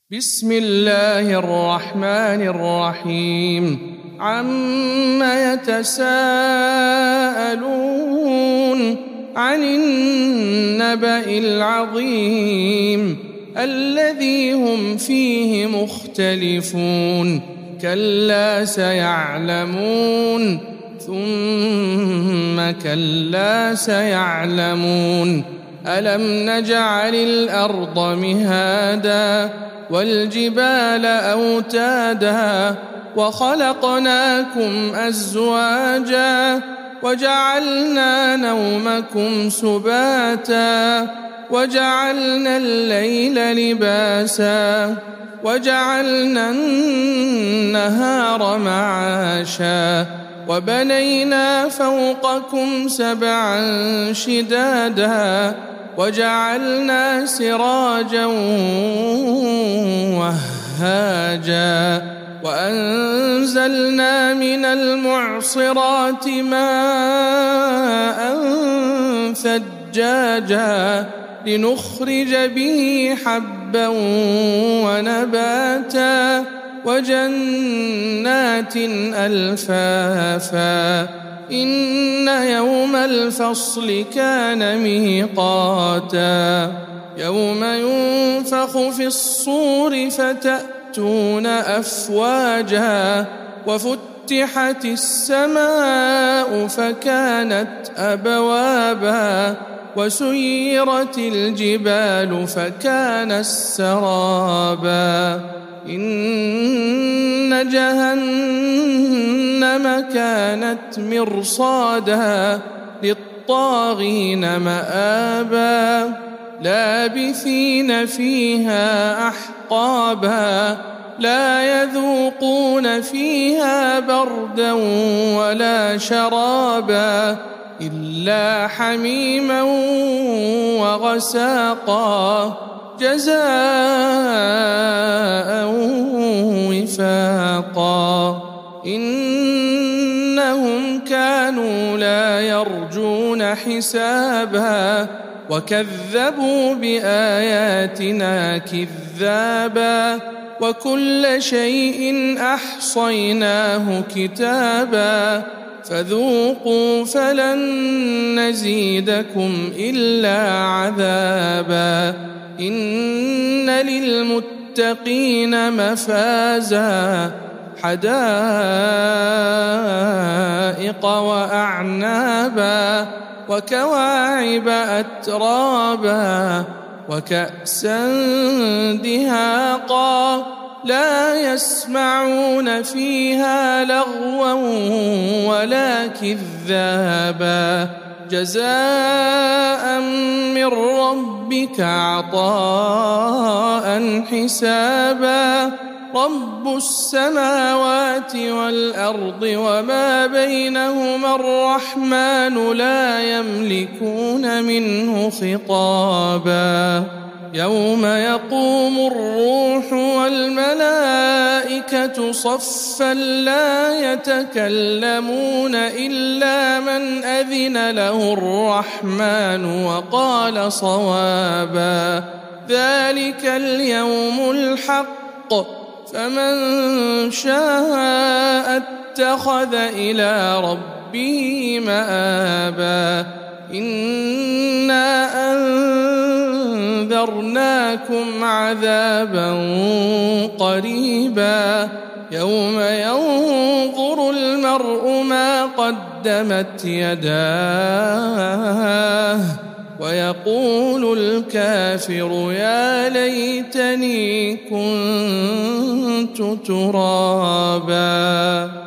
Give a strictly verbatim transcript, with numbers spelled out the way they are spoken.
بسم الله الرحمن الرحيم عم يتساءلون عن النبأ العظيم الذي هم فيه مختلفون كلا سيعلمون ثم كلا سيعلمون ألم نجعل الأرض مهادا والجبال أوتادا وخلقناكم أزواجا وجعلنا نومكم سباتا وجعلنا الليل لباسا وجعلنا النهار معاشا وبنينا فوقكم سبعا شدادا وجعلنا سراجا وهاجا وأنزلنا من المعصرات ماء ثجاجا لنخرج به حبا ونباتا وجنات ألفافا إن يوم الفصل كان ميقاتا يوم ينفخ في الصور فتأتون أفواجا وفتحت السماء فكانت أبوابا وسيرت الجبال فكانت سرابا إن جهنم كانت مرصادا للطاغين مآبا لابثين فيها أحقابا لا يذوقون فيها بردا ولا شرابا إلا حميما وغساقا جزاء وفاقا إنهم كانوا لا يرجون حسابا وكذبوا بآياتنا كذابا وكل شيء أحصيناه كتابا فذوقوا فلن نزيدكم إلا عذابا إن للمتقين مفازا حدائق وأعنابا وكواعب أترابا وكأسا دهاقا لا يسمعون فيها لغوا ولا كذابا جزاء من ربك عطاء حسابا رب السماوات والأرض وما بينهما الرحمن لا يملكون منه خطابا يوم يقوم الروح والملائكة صفا لا يتكلمون إلا من أذن له الرحمن وقال صوابا ذلك اليوم الحق فمن شاء اتخذ إلى ربه مآبا إنا أنذرناكم عذابا قريبا يوم ينظر المرء ما قدمت يداه ويقول الكافر يا ليتني كنت ترابا.